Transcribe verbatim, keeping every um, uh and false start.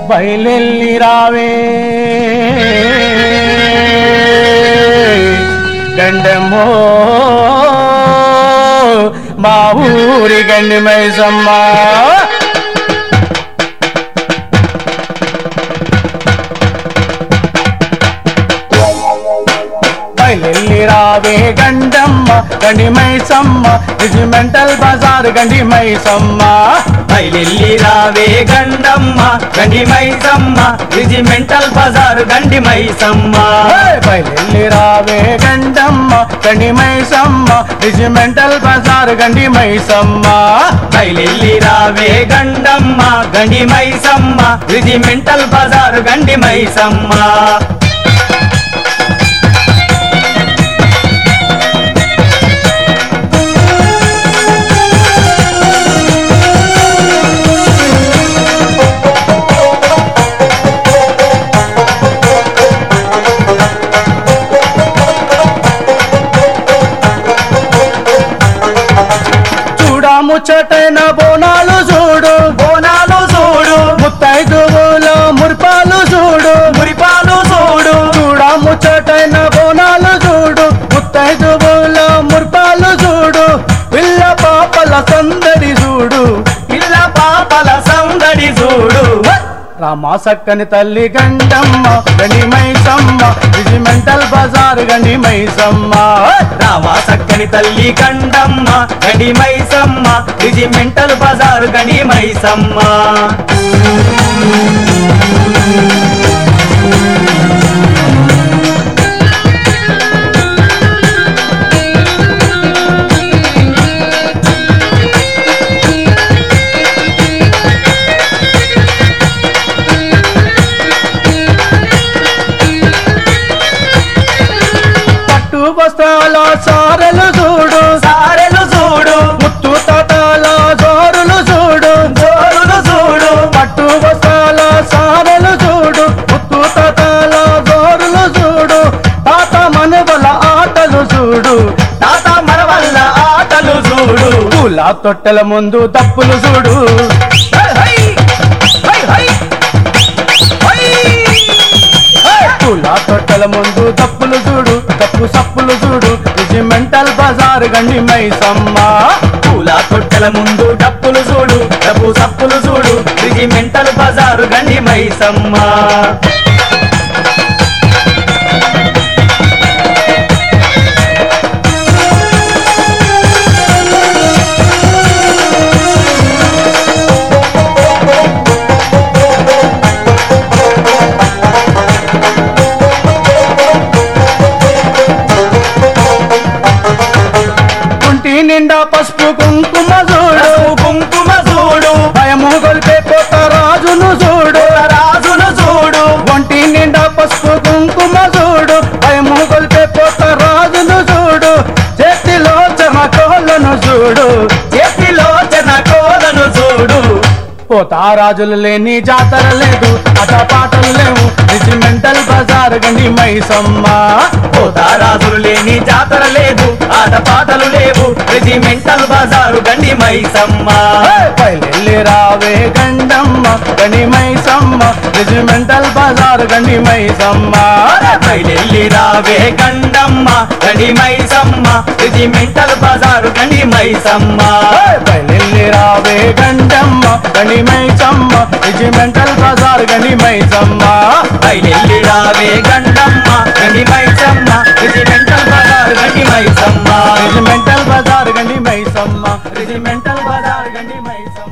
బయలెల్లి రావే గండమ్మో మా ఊరి గండి మైసమ్మ బయలెల్లి రావే గండమ్మ గండి మైసమ్మ రెజిమెంటల్ బజార్ గండి మైసమ్మ బయలెల్లి రావే గండమ్మ గండి మైసమ్మ రెజిమెంటల్ బజార్ గండి మైసమ్మ బయలెల్లి రావే గండమ్మ గండి మైసమ్మ రెజిమెంటల్ బజార్ గండి మైసమ్మ బయలెల్లి రావే గండమ్మ గండి మైసమ్మ రెజిమెంటల్ బజార్ గండి మైసమ్మ ముచ్చటైన బోనాలు చూడు బోనాలు చూడు ముత్తైదువులో మురిపాలు చూడు మురిపాలు చూడు చూడ ముచ్చటైన బోనాలు చూడు ముత్తైదువులో మురిపాలు చూడు పిల్ల పాపల సందడి చూడు పిల్ల పాపల సందడి చూడు రామా సక్కని తల్లి గండమ్మ గండి మైసమ్మ రెజిమెంటల్ బజార్ గండి మైసమ్మ రామా సక్కని తల్లి గండమ్మ గండి మైసమ్మ రెజిమెంటల్ బజార్ గండి మైసమ్మ బస్తాల సారెలు చూడు సారెలు చూడు ముత్తు తాతాల జోరులు చూడు జోరులు చూడు పట్టు బస్తాల సారెలు చూడు ముత్తు తాతాల జోరులు చూడు తాత మనవల ఆటలు చూడు తాత మనవల్ల ఆటలు చూడు పూల తొట్టెల ముందు తప్పులు చూడు పూల తొట్టెల ముందు తప్పులు చూడు తప్పు సప్పులు చూడు రెజిమెంటల్ బజార్ గండి మైసమ్మ పూల తొట్టెల ముందు డప్పులు చూడు డబ్బు సప్పులు చూడు రెజిమెంటల్ బజారు గండి మైసమ్మ నిండా పసుపు కుంకుమ చూడు కుంకుమ చూడు భయము గొల్పే పోత రాజును చూడు రాజును చూడు ఒంటి నిండా పసుపు కుంకుమ చూడు భయము గొల్పే పోత రాజును చూడు చేతిలో చెమకోలను చూడు చేతిలో చెనకోలను చూడు పోతా రాజులు లేని జాతర లేదు అట పాటలు లేవు రెజిమెంటల్ బజార్ గండి మైసమ్మ పోతా రాజులు లేని జాతర లేదు ఆట పాటలు లేవు రెజిమెంటల్ బజారు గండి మైసమ్మ బయలెల్లి రావే గండమ్మ గండి మైసమ్మ రెజిమెంటల్ బజార్ గండి మైసమ్మ బయలెల్లి రావే గండమ్మ గండి మైసమ్మ రెజిమెంటల్ బజారు గండి మైసమ్మ బయలెల్లి రావే గండమ్మ గండి మైసమ్మ రెజిమెంటల్ బజార్ గండి మైసమ్మ బయలెల్లి రావే గండమ్మ